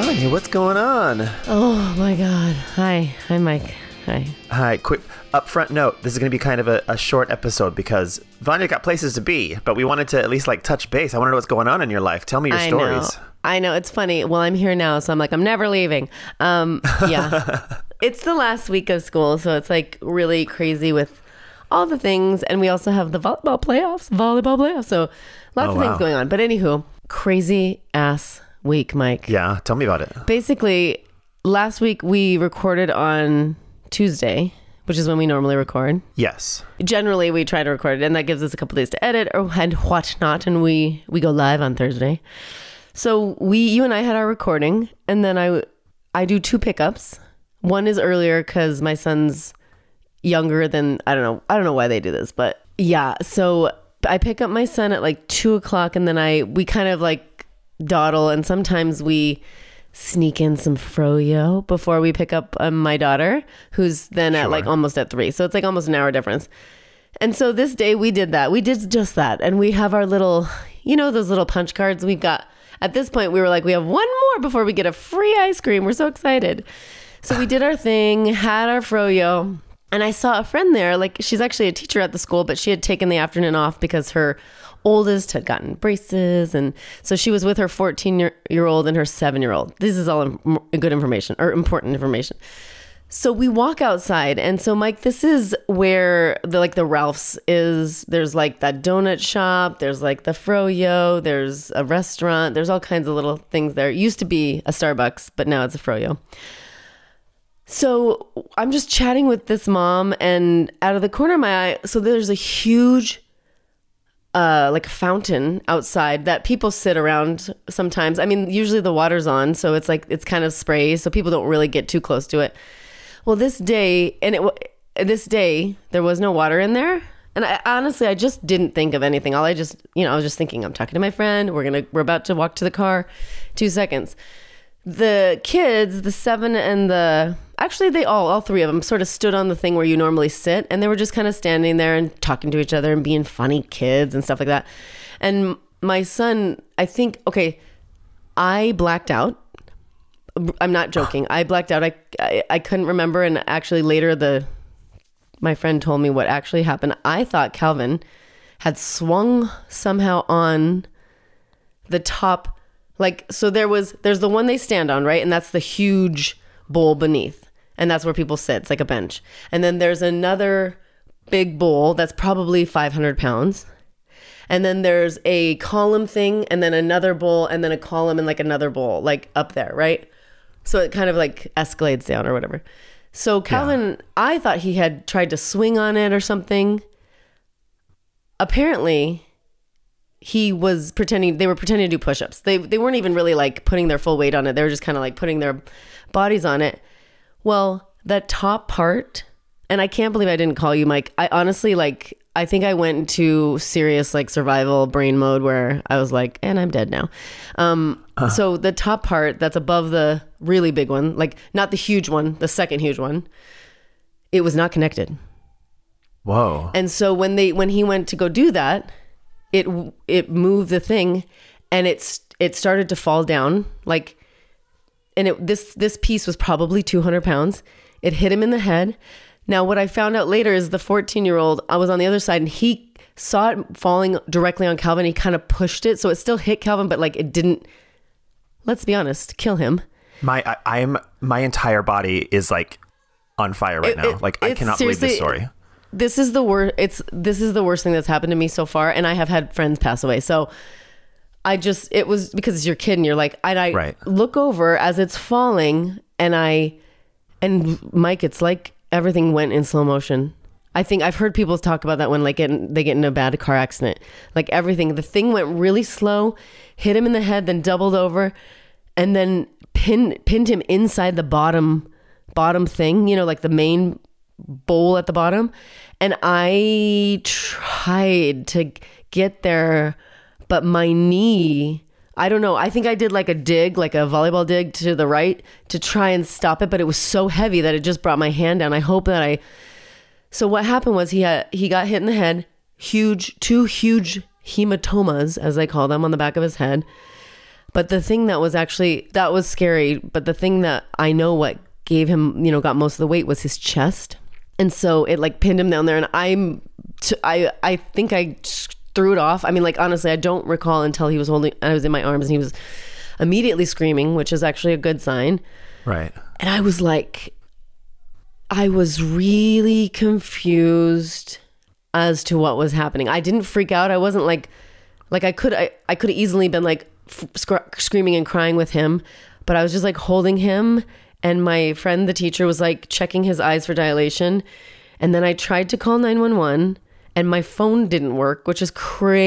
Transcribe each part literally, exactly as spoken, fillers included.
Vanya, what's going on? Oh my God. Hi. Hi, Mike. Hi. Hi, quick upfront note. This is going to be kind of a, a short episode because Vanya got places to be, but we wanted to at least like touch base. I want to know what's going on in your life. Tell me your I stories. Know. I know. It's funny. Well, I'm here now, so I'm like, I'm never leaving. Um, yeah. It's the last week of school, so it's like really crazy with all the things. And we also have the volleyball playoffs, volleyball playoffs. So lots Oh, of wow. things going on. But anywho, crazy ass week, Mike. Yeah, tell me about it. Basically, last week we recorded on Tuesday, which is when we normally record. Yes. Generally, we try to record it, and that gives us a couple days to edit or and whatnot, and we we go live on Thursday. So we, you and I had our recording, and then I I do two pickups. One is earlier because my son's younger than I don't know I don't know why they do this, but yeah. So I pick up my son at like two o'clock, and then I we kind of like dawdle, and sometimes we sneak in some froyo before we pick up um, my daughter, who's then Sure. at like almost at three. So it's like almost an hour difference. And so this day we did that. We did just that. And we have our little, you know, those little punch cards we've got. At this point, we were like, we have one more before we get a free ice cream. We're so excited. So we did our thing, had our froyo. And I saw a friend there. Like, she's actually a teacher at the school, but she had taken the afternoon off because her oldest had gotten braces, and so she was with her fourteen year old and her seven year old. This is all im- good information or important information. So we walk outside, and so Mike, this is where the like the Ralph's is. There's like that donut shop, there's like the froyo, there's a restaurant, there's all kinds of little things there. It used to be a Starbucks, but now it's a froyo. So I'm just chatting with this mom, and out of the corner of my eye, so there's a huge Uh, like a fountain outside that people sit around sometimes. I mean, usually the water's on, so it's like it's kind of spray, so people don't really get too close to it. Well, this day, and it this day there was no water in there, and I honestly I just didn't think of anything. All I just you know I was just thinking I'm talking to my friend. We're gonna we're about to walk to the car. Two seconds. The kids, the seven and the actually they all all three of them sort of stood on the thing where you normally sit, and they were just kind of standing there and talking to each other and being funny kids and stuff like that. And my son, I think, okay, I blacked out. I'm not joking. I blacked out. I, I I couldn't remember, and actually later the my friend told me what actually happened. I thought Calvin had swung somehow on the top. Like, so there was, there's the one they stand on, right? And that's the huge bowl beneath. And that's where people sit. It's like a bench. And then there's another big bowl that's probably five hundred pounds. And then there's a column thing, and then another bowl, and then a column, and like another bowl, like up there, right? So it kind of like escalates down or whatever. So Calvin, yeah. I thought he had tried to swing on it or something. Apparently, he was pretending, they were pretending to do push-ups. They they weren't even really like putting their full weight on it. They were just kind of like putting their bodies on it. Well, that top part, and I can't believe I didn't call you, Mike. I honestly, like, I think I went into serious like survival brain mode where I was like, and I'm dead now. Um, uh. So the top part that's above the really big one, like not the huge one, the second huge one, it was not connected. Whoa. And so when they when he went to go do that, it it moved the thing, and it's it started to fall down, like, and it this this piece was probably two hundred pounds. It hit him in the head. Now, what I found out later is the fourteen year old, I was on the other side, and he saw it falling directly on Calvin. He kind of pushed it, so it still hit Calvin, but like it didn't, let's be honest, kill him. My I, I'm my entire body is like on fire right it, now. It, like I cannot believe this story. This is the worst. It's this is the worst thing that's happened to me so far, and I have had friends pass away. So I just it was because it's your kid, and you're like, and I right. look over as it's falling, and I and Mike, it's like everything went in slow motion. I think I've heard people talk about that when like get, they get in a bad car accident, like everything. The thing went really slow, hit him in the head, then doubled over, and then pinned pinned him inside the bottom bottom thing. You know, like the main bowl at the bottom, and I tried to get there, but my knee, I don't know, I think I did like a dig, like a volleyball dig to the right to try and stop it, but it was so heavy that it just brought my hand down. I hope that I so what happened was he had he got hit in the head, huge two huge hematomas, as they call them, on the back of his head. But the thing that was actually, that was scary. But the thing that I know what gave him, you know, got most of the weight was his chest. And so it like pinned him down there. And I'm, t- I, I think I threw it off. I mean, like, honestly, I don't recall until he was holding, I was in my arms and he was immediately screaming, which is actually a good sign. Right. And I was like, I was really confused as to what was happening. I didn't freak out. I wasn't like, like I could, I, I could have easily been like f- sc- screaming and crying with him, but I was just like holding him. And my friend, the teacher, was like checking his eyes for dilation. And then I tried to call nine one one and my phone didn't work, which is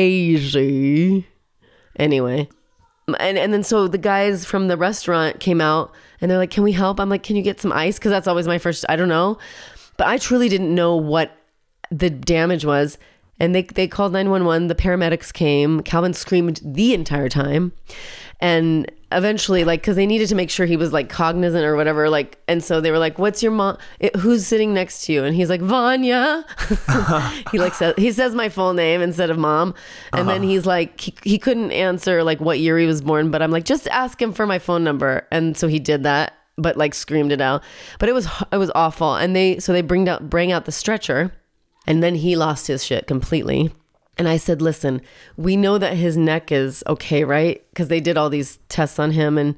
crazy. Anyway. And and then so the guys from the restaurant came out and they're like, can we help? I'm like, can you get some ice? Because that's always my first, I don't know. But I truly didn't know what the damage was. And they they called nine one one. The paramedics came. Calvin screamed the entire time. And eventually, like, because they needed to make sure he was like cognizant or whatever. Like, and so they were like, what's your mom? It, who's sitting next to you? And he's like, Vanya. he like says, he says my full name instead of mom. And uh-huh. then he's like, he, he couldn't answer like what year he was born. But I'm like, just ask him for my phone number. And so he did that, but like screamed it out. But it was, it was awful. And they, so they bring out, bring out the stretcher. And then he lost his shit completely. And I said, listen, we know that his neck is okay, right? Because they did all these tests on him. And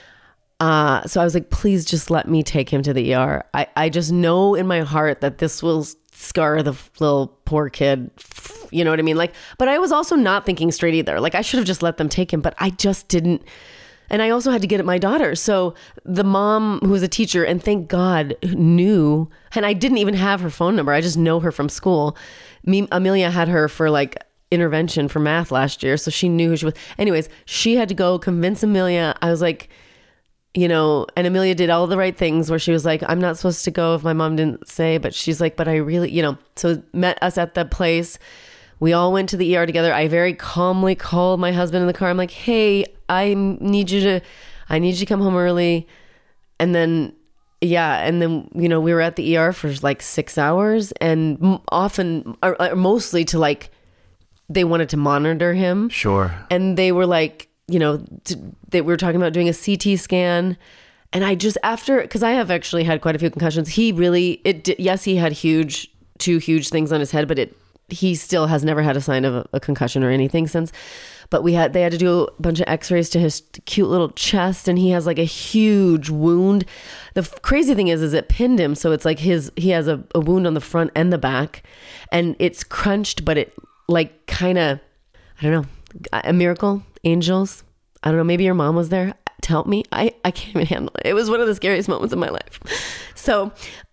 uh, so I was like, please just let me take him to the E R. I, I just know in my heart that this will scar the little poor kid. You know what I mean? Like, but I was also not thinking straight either. Like, I should have just let them take him, but I just didn't. And I also had to get at my daughter. So the mom, who was a teacher, and thank God knew, and I didn't even have her phone number. I just know her from school. Me, Amelia had her for like intervention for math last year. So she knew who she was. Anyways, she had to go convince Amelia. I was like, you know, and Amelia did all the right things where she was like, I'm not supposed to go if my mom didn't say, but she's like, but I really, you know, so met us at the place. We all went to the E R together. I very calmly called my husband in the car. I'm like, hey, I need you to, I need you to come home early. And then, yeah. And then, you know, we were at the E R for like six hours and often, or, or mostly to like, they wanted to monitor him. Sure. And they were like, you know, to, they we were talking about doing a C T scan. And I just, after, cause I have actually had quite a few concussions. He really, it did, yes, he had huge, two huge things on his head, but it, he still has never had a sign of a, a concussion or anything since. But we had, they had to do a bunch of x-rays to his cute little chest. And he has like a huge wound. The f- crazy thing is, is it pinned him. So it's like his, he has a, a wound on the front and the back and it's crunched, but it like kind of, I don't know, a miracle, angels. I don't know. Maybe your mom was there to help me. I, I can't even handle it. It was one of the scariest moments of my life. So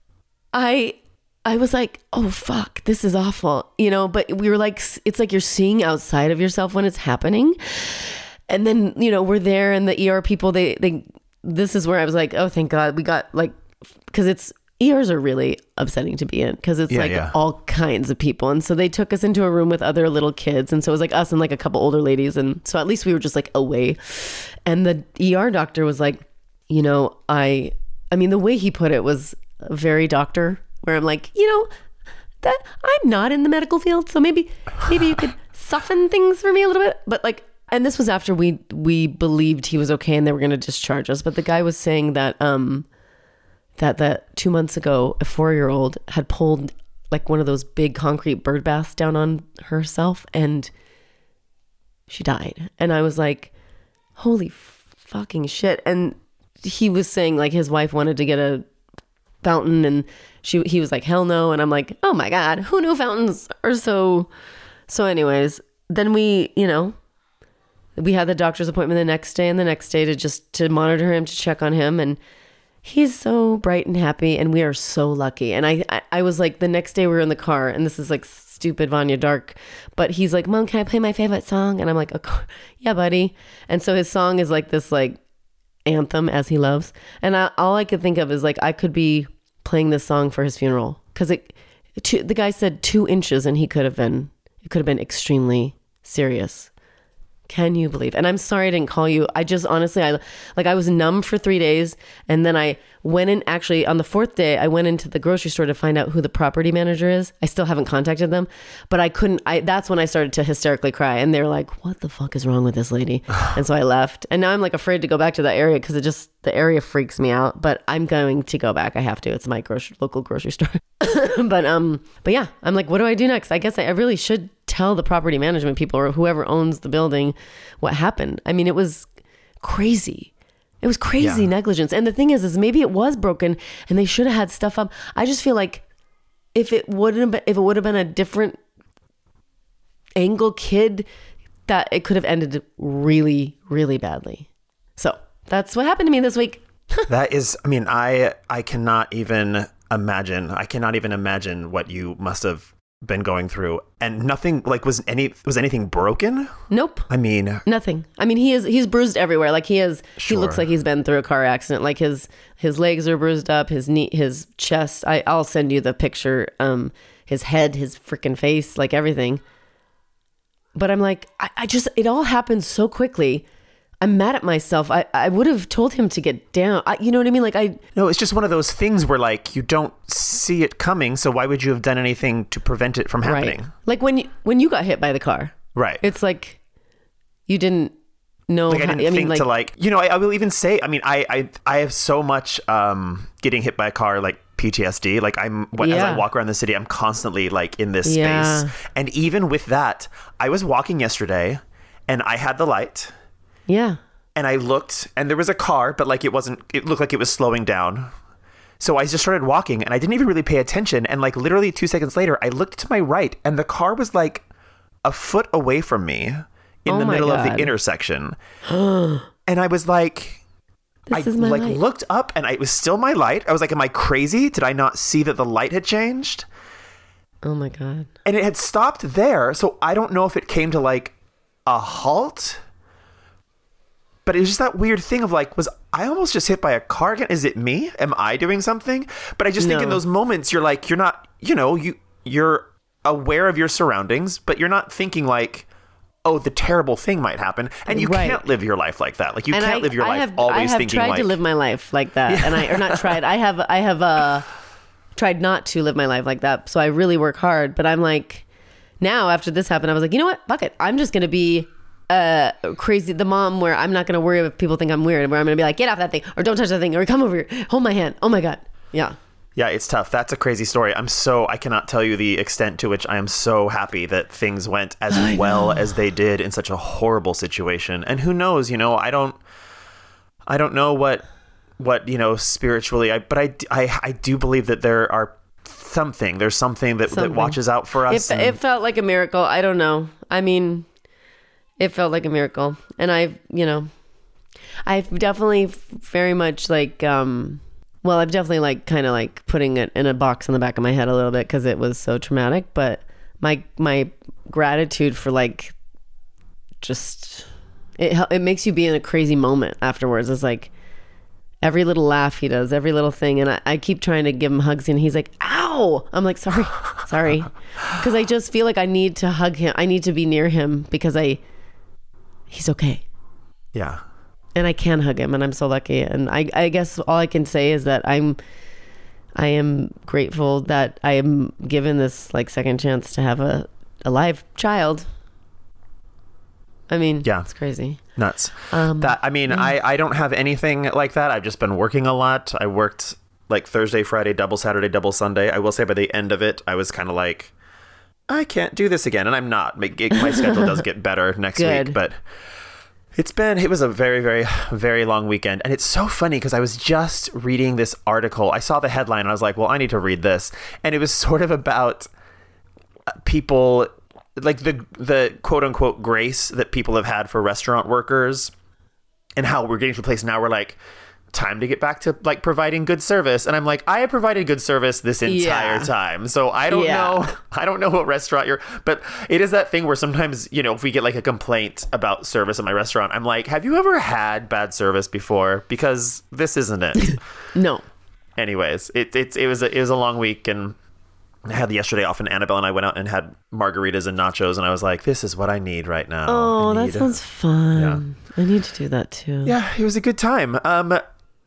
I, I was like, oh, fuck, this is awful, you know, but we were like, it's like you're seeing outside of yourself when it's happening. And then, you know, we're there and the E R people, they, they, this is where I was like, oh, thank God we got like, cause it's, E Rs are really upsetting to be in because it's yeah, like yeah. all kinds of people. And so they took us into a room with other little kids. And so it was like us and like a couple older ladies. And so at least we were just like away. And the E R doctor was like, you know, I, I mean, the way he put it was very doctor, where I'm like, you know, that I'm not in the medical field. So maybe, maybe you could soften things for me a little bit. But like, and this was after we, we believed he was okay and they were going to discharge us. But the guy was saying that, um, that that two months ago, a four-year-old had pulled like one of those big concrete bird baths down on herself and she died. And I was like, holy fucking shit. And he was saying like his wife wanted to get a fountain and she he was like, hell no. And I'm like, oh my God, who knew fountains are so... So anyways, then we, you know, we had the doctor's appointment the next day and the next day to just to monitor him, to check on him. And he's so bright and happy and we are so lucky. And I, I, I was like, the next day we were in the car and this is like stupid Vanya Dark, but he's like, Mom, can I play my favorite song? And I'm like, oh, yeah, buddy. And so his song is like this like anthem as he loves. And I, all I could think of is like, I could be playing this song for his funeral. Cause it, two, the guy said two inches and he could have been, it could have been extremely serious. Can you believe? And I'm sorry I didn't call you. I just honestly, I like I was numb for three days, and then I went in. Actually, on the fourth day, I went into the grocery store to find out who the property manager is. I still haven't contacted them, but I couldn't. I that's when I started to hysterically cry, and they were like, "What the fuck is wrong with this lady?" And so I left, and now I'm like afraid to go back to that area because it just the area freaks me out. But I'm going to go back. I have to. It's my grocery, local grocery store. but um, but yeah, I'm like, what do I do next? I guess I, I really should tell the property management people or whoever owns the building what happened. I mean, it was crazy. It was crazy Yeah. negligence. And the thing is, is maybe it was broken and they should have had stuff up. I just feel like if it wouldn't have been, if it would have been a different angle kid, that it could have ended really, really badly. So that's what happened to me this week. That is, I mean, I I cannot even imagine. I cannot even imagine what you must have been going through. And nothing, like, was any was anything broken? Nope. I mean, Nothing. I mean, he is he's bruised everywhere. Like he is he looks Sure. like he's been through a car accident. Like his his legs are bruised up, his knee, his chest. I I'll send you the picture. Um his head, his freaking face, like everything. But I'm like, I, I just it all happened so quickly. I'm mad at myself. I, I would have told him to get down. I, you know what I mean? Like I no, it's just one of those things where, like, you don't see it coming, so why would you have done anything to prevent it from happening? right. Like when you when you got hit by the car. Right. It's like you didn't know. Like, I how- didn't think mean, like, to, like, you know, I, I will even say, I mean, I, I, I have so much um, getting hit by a car, like, P T S D. Like, I'm, when, as I Yeah. walk around the city, I'm constantly, like, in this Yeah. space. And even with that, I was walking yesterday, and I had the light, yeah. and I looked, and there was a car, but, like, it wasn't, it looked like it was slowing down. So I just started walking, and I didn't even really pay attention. And, like, literally two seconds later, I looked to my right, and the car was, like, a foot away from me in Oh the my middle of God. the intersection. And I was like, This I is my like light. looked up, and I, it was still my light. I was like, am I crazy? Did I not see that the light had changed? Oh my God. And it had stopped there. So I don't know if it came to, like, a halt. But it was just that weird thing of, like, was I almost just hit by a car again? Is it me? Am I doing something? But I just think in No. those moments, you're like, you're not, you know, you, you're aware of your surroundings, but you're not thinking like, oh, the terrible thing might happen. And you Right. can't live your life like that. Like, you And can't I, live your I life have, always I have thinking tried like, to live my life like that, and I or not tried. I have I have uh tried not to live my life like that. So I really work hard. But I'm like, now after this happened, I was like, you know what? Fuck it. I'm just gonna be uh crazy the mom where I'm not gonna worry if people think I'm weird. Where I'm gonna be like, get off that thing, or don't touch that thing, or come over here, hold my hand. Oh my God. Yeah. yeah, it's tough. That's a crazy story. I'm so, I cannot tell you the extent to which I am so happy that things went as I well know. as they did in such a horrible situation. And who knows, you know, I don't, I don't know what, what, you know, spiritually, I, but I, I, I do believe that there are something, there's something that, that Something. watches out for us. It, and- it felt like a miracle. I don't know. I mean, it felt like a miracle. And I've, you know, I've definitely very much like, um, well, I've definitely like kind of like putting it in a box in the back of my head a little bit because it was so traumatic. But my, my gratitude for like, just, it, hel- it makes you be in a crazy moment afterwards. It's like, every little laugh he does, every little thing. And I, I keep trying to give him hugs and he's like, ow. I'm like, sorry, sorry. Because I just feel like I need to hug him. I need to be near him because I, he's okay. yeah. And I can hug him and I'm so lucky. And I, I guess all I can say is that I'm, I am grateful that I am given this like second chance to have a, a live child. I mean, Yeah. it's crazy. Nuts. Um, that I mean, I, I don't have anything like that. I've just been working a lot. I worked like Thursday, Friday, double Saturday, double Sunday. I will say by the end of it, I was kind of like, I can't do this again. And I'm not. My, my schedule does get better next Good. week. But it's been, it was a very, very, very long weekend. And it's so funny because I was just reading this article. I saw the headline and I was like, well, I need to read this. And it was sort of about people, like the the quote unquote grace that people have had for restaurant workers, and how we're getting to a place now where like time to get back to like providing good service. And I'm like, I have provided good service this entire Yeah. time. So I don't Yeah. know. I don't know what restaurant you're, but it is that thing where sometimes, you know, if we get like a complaint about service at my restaurant, I'm like, have you ever had bad service before? Because this isn't it. No. Anyways, it, it, it was a, it was a long week, and I had yesterday off, and Annabelle and I went out and had margaritas and nachos, and I was like, this is what I need right now. Oh, I that need- sounds fun. Yeah. I need to do that too. Yeah, it was a good time. Um,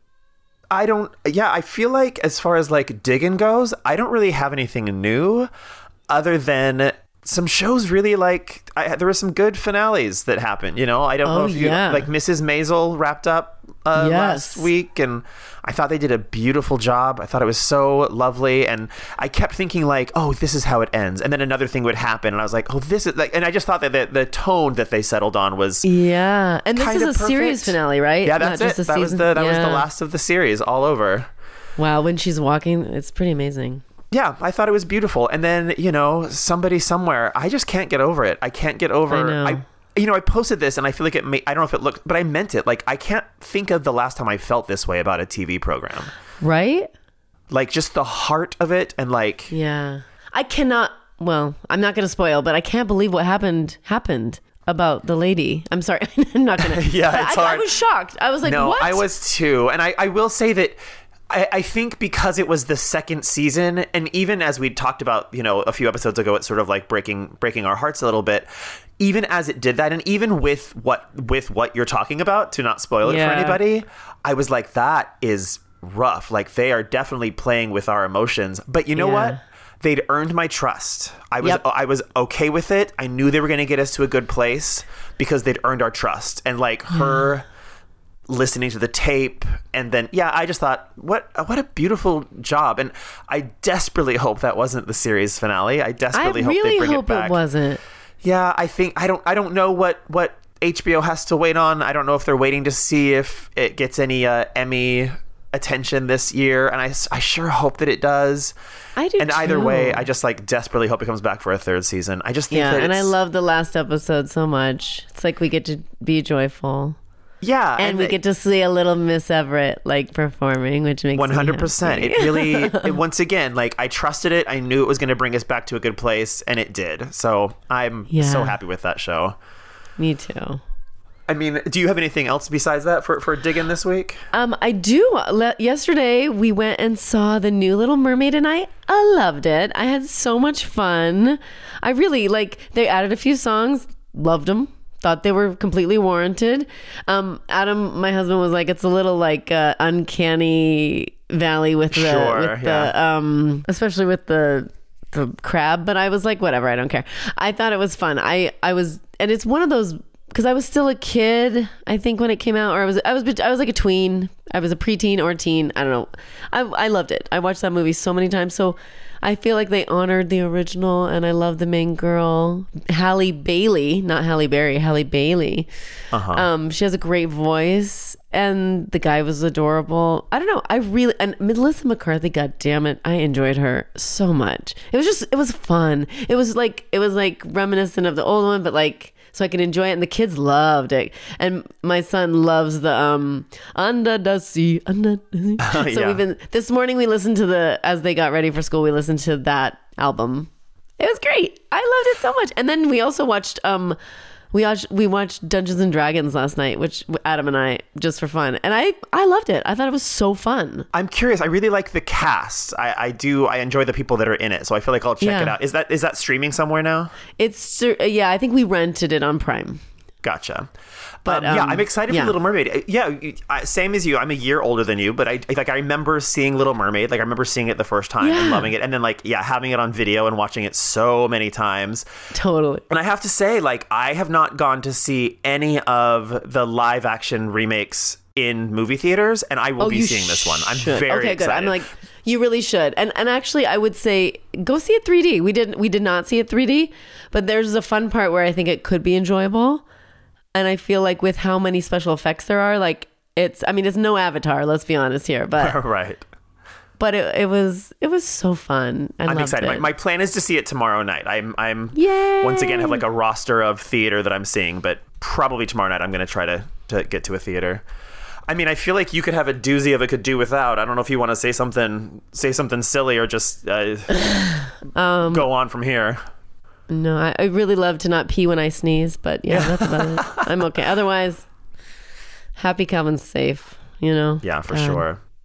I don't, yeah, I feel like as far as like digging goes, I don't really have anything new other than some shows really like, I, there were some good finales that happened, you know? I don't Oh, know if you, yeah. like Missus Maisel wrapped up uh, Yes. last week, and I thought they did a beautiful job. I thought it was so lovely, and I kept thinking like, oh, this is how it ends. And then another thing would happen, and I was like, oh, this is like, and I just thought that the, the tone that they settled on was Yeah. And this is Kinda a series perfect. finale, right? yeah, that's Not it. just a That was season? the that was the Yeah. last of the series, all over. Wow, when she's walking, it's pretty amazing. Yeah, I thought it was beautiful. And then, you know, somebody somewhere, I just can't get over it. I can't get over I know. you know, I posted this and I feel like it may, I don't know if it looked, but I meant it. Like, I can't think of the last time I felt this way about a T V program. Right? Like, just the heart of it, and like, Yeah. I cannot, well, I'm not going to spoil, but I can't believe what happened happened about the lady. I'm sorry. I'm not going to. Yeah, it's I, I hard. was shocked. I was like, no, what? I was too. And I, I will say that I, I think because it was the second season, and even as we talked about, you know, a few episodes ago, it's sort of like breaking breaking our hearts a little bit. Even as it did that, and even with what with what you're talking about, to not spoil it Yeah. for anybody, I was like, that is rough. Like, they are definitely playing with our emotions. But you know Yeah. what? They'd earned my trust. I was Yep. I was okay with it. I knew they were going to get us to a good place because they'd earned our trust. And like her listening to the tape, and then yeah, I just thought, what what a beautiful job. And I desperately hope that wasn't the series finale. I I desperately hope they really bring hope it back. it wasn't. Yeah, I think I don't I don't know what what H B O has to wait on. I don't know if they're waiting to see if it gets any uh, Emmy attention this year, and I, I sure hope that it does. I do And either too. way, I just like desperately hope it comes back for a third season. I just think Yeah, that and I it's- love the last episode so much. It's like we get to be joyful. yeah, And, we it- get to see a little Miss Everett like performing, which makes one hundred percent. me It happy. really, it, once again, like I trusted it. I knew it was going to bring us back to a good place, and it did. So I'm Yeah. so happy with that show. Me too. I mean, do you have anything else besides that for, for digging this week? Um, I do. Le- yesterday we went and saw the new Little Mermaid, and I, I loved it. I had so much fun. I really like. They added a few songs. Loved them. Thought they were completely warranted. Um, Adam, my husband, was like, it's a little like uh, uncanny valley with the Sure, with yeah. the um, especially with the the crab. But I was like, whatever. I don't care. I thought it was fun. I I was, and it's one of those. Because I was still a kid, I think, when it came out, or I was, I was, I was like a tween. I was a preteen or a teen. I don't know. I, I loved it. I watched that movie so many times. So I feel like they honored the original, and I love the main girl, Halle Bailey, not Halle Berry, Halle Bailey. Uh-huh. Um, she has a great voice, and the guy was adorable. I don't know. I really, and Melissa McCarthy, God damn it, I enjoyed her so much. It was just, it was fun. It was like, it was like reminiscent of the old one, but like. So I could enjoy it, and the kids loved it. And my son loves the um under the sea, under the sea. So yeah. we've been this morning. We listened to the as they got ready for school. We listened to that album. It was great. I loved it so much. And then we also watched um we watched we watched Dungeons and Dragons last night, which Adam and I just for fun. And I I loved it. I thought it was so fun. I'm curious. I really like the cast. I, I do. I enjoy the people that are in it. So I feel like I'll check Yeah. it out. Is that is that streaming somewhere now? It's yeah. I think we rented it on Prime. Gotcha. But, um, yeah, um, I'm excited yeah. for Little Mermaid. Uh, Yeah, you- I, same as you. I'm a year older than you, but I like I remember seeing Little Mermaid. Like I remember seeing it the first time and Yeah. loving it, and then like yeah, having it on video and watching it so many times. Totally. And I have to say, like I have not gone to see any of the live action remakes in movie theaters, and I will be Oh, you seeing this one. I'm should. very okay, excited. good. I'm like, you really should. And and actually, I would say go see it three D. We didn't. We did not see it three D, but there's a fun part where I think it could be enjoyable. And I feel like with how many special effects there are, like it's. I mean, it's no Avatar. Let's be honest here, but right. but it, it was it was so fun. I I'm loved excited. It. My, my plan is to see it tomorrow night. I'm I'm Yay! once again have like a roster of theater that I'm seeing, but probably tomorrow night I'm going to try to to get to a theater. I mean, I feel like you could have a doozy of a could do without. I don't know if you want to say something say something silly or just uh, Um, go on from here. No, I, I really love to not pee when I sneeze, but yeah, that's about it. I'm okay. Otherwise, happy Calvin's safe. You know. Yeah, for Um, sure.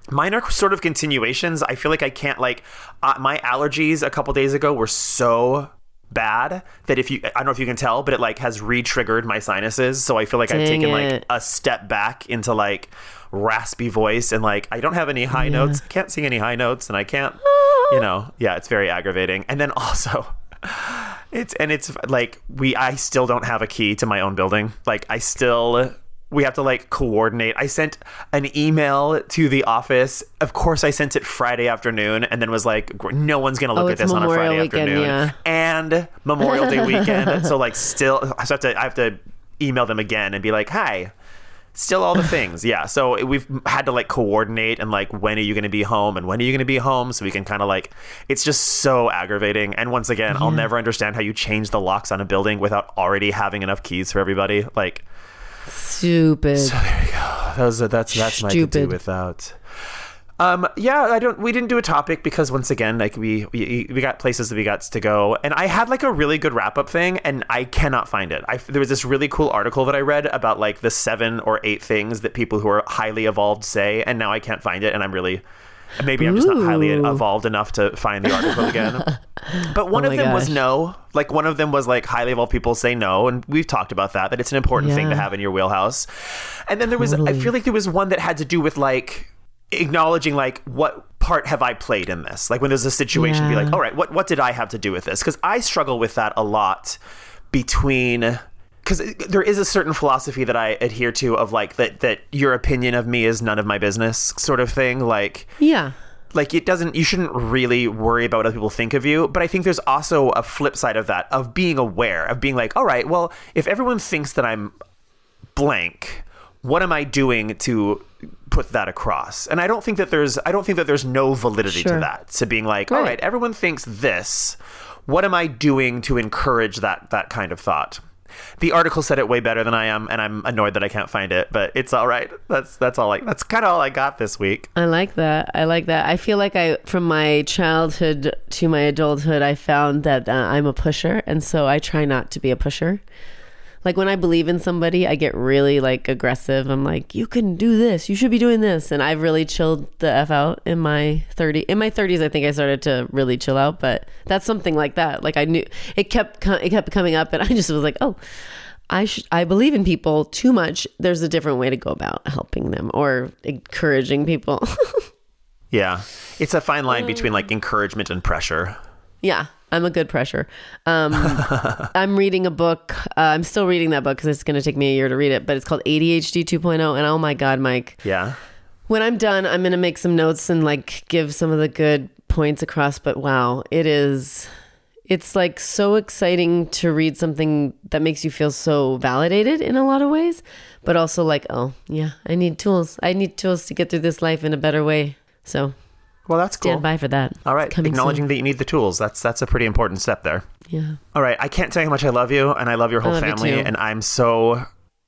Mine are sort of continuations. I feel like I can't like uh, my allergies a couple days ago were so bad that if you I don't know if you can tell, but it like has re-triggered my sinuses. So I feel like Dang I've taken it. like a step back into like raspy voice, and like I don't have any high Yeah. notes. I can't sing any high notes, and I can't, you know, yeah, it's very aggravating. And then also it's and it's like we I still don't have a key to my own building. Like I still we have to like coordinate. I sent an email to the office. Of course, I sent it Friday afternoon, and then was like, no one's gonna look Oh, at it's this on a Memorial Friday weekend, afternoon, yeah. and Memorial Day weekend. So like, still, I have to I have to email them again and be like, hi. Still all the things. Yeah. So we've had to like coordinate and like, when are you going to be home and when are you going to be home? So we can kind of like, it's just so aggravating. And once again, I'll never understand how you change the locks on a building without already having enough keys for everybody. Like, Stupid. so there you go. Those are, that's, that's my to do Stupid. without. Um, yeah, I don't, we didn't do a topic because once again, like we, we, we got places that we got to go, and I had like a really good wrap up thing and I cannot find it. I, there was this really cool article that I read about like the seven or eight things that people who are highly evolved say, and now I can't find it. And I'm really, maybe I'm just not highly Ooh. evolved enough to find the article again. But one Oh of my them was gosh. no, like one of them was like highly evolved people say no. And we've talked about that, that it's an important thing to Yeah. have in your wheelhouse. And then there was, I Totally. feel like there was one that had to do with like, acknowledging like what part have I played in this, like when there's a situation, be Yeah. like, all right, what what did I have to do with this? Because I struggle with that a lot between, because there is a certain philosophy that I adhere to of like that that your opinion of me is none of my business sort of thing. Like Yeah. like it doesn't, you shouldn't really worry about what other people think of you. But I think there's also a flip side of that, of being aware, of being like, all right, well, if everyone thinks that I'm blank, what am I doing to put that across? And I don't think that there's, I don't think that there's no validity to Sure. that, to being like, all Right. right, everyone thinks this. What am I doing to encourage that, that kind of thought? The article said it way better than I am, and I'm annoyed that I can't find it, but it's all right. That's, that's all I, that's kind of all I got this week. I like that. I like that. I feel like I, from my childhood to my adulthood, I found that uh, I'm a pusher. And so I try not to be a pusher. Like when I believe in somebody, I get really like aggressive. I'm like, you can do this. You should be doing this. And I've really chilled the F out in my thirties. In my thirties, I think I started to really chill out. But that's something like that. Like I knew it kept co- it kept coming up, and I just was like, oh, I should. I believe in people too much. There's a different way to go about helping them or encouraging people. Yeah. It's a fine line between like encouragement and pressure. Yeah, I'm a good pressure. Um, I'm reading a book. Uh, I'm still reading that book because it's going to take me a year to read it, but it's called A D H D two point oh. And oh my God, Mike, Yeah. when I'm done, I'm going to make some notes and like give some of the good points across. But wow, it is, it's like so exciting to read something that makes you feel so validated in a lot of ways, but also like, oh yeah, I need tools. I need tools to get through this life in a better way. So Well, that's cool. stand by for that. All right. It's coming Acknowledging soon. that you need the tools. That's that's a pretty important step there. Yeah. All right. I can't tell you how much I love you, and I love your whole love you family, too. and I'm so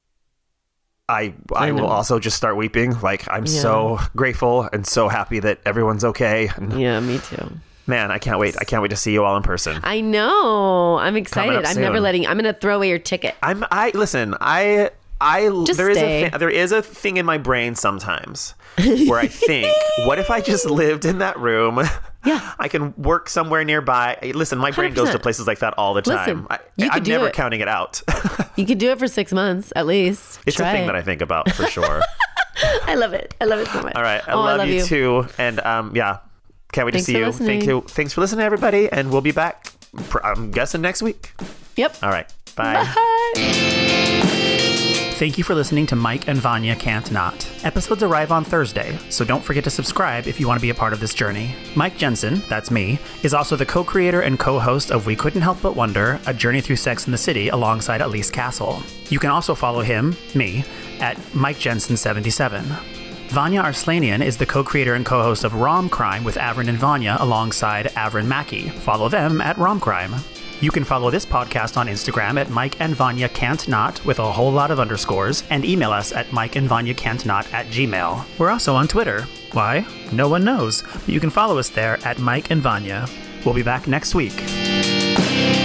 I I, I will know. also just start weeping. Like I'm Yeah. so grateful and so happy that everyone's okay. And Yeah, me too. man, I can't wait. I can't wait to see you all in person. I know. I'm excited. up I'm never soon. letting. I'm gonna throw away your ticket. I'm I listen, I I Just there is stay. a thi- there is a thing in my brain sometimes where I think, what if I just lived in that room? Yeah. I can work somewhere nearby. Listen, my brain one hundred goes to percent. places like that all the time. Listen, I, you could I'm do never it. counting it out. You could do it for six months at least. It's Try a thing it. that I think about for sure. I love it. I love it so much. All right. I, Oh, love, you, too. And um, yeah, can't wait Thanks to see for you. Thank listening. you. Thanks for listening, everybody. And we'll be back, pr- I'm guessing, next week. Yep. All right. Bye. Bye. Thank you for listening to Mike and Vanya Can't Not. Episodes arrive on Thursday, so don't forget to subscribe if you want to be a part of this journey. Mike Jensen, that's me, is also the co-creator and co-host of We Couldn't Help But Wonder, A Journey Through Sex in the City alongside Elise Castle. You can also follow him, me, at Mike Jensen seventy-seven. Vanya Arslanian is the co-creator and co-host of Rom Crime with Avrin and Vanya alongside Avrin Mackey. Follow them at Rom Crime. You can follow this podcast on Instagram at Mike and Vanya Can't Not with a whole lot of underscores, and email us at Mike and Vanya Can't Not at Gmail. We're also on Twitter. Why? No one knows, but you can follow us there at Mike and Vanya. We'll be back next week.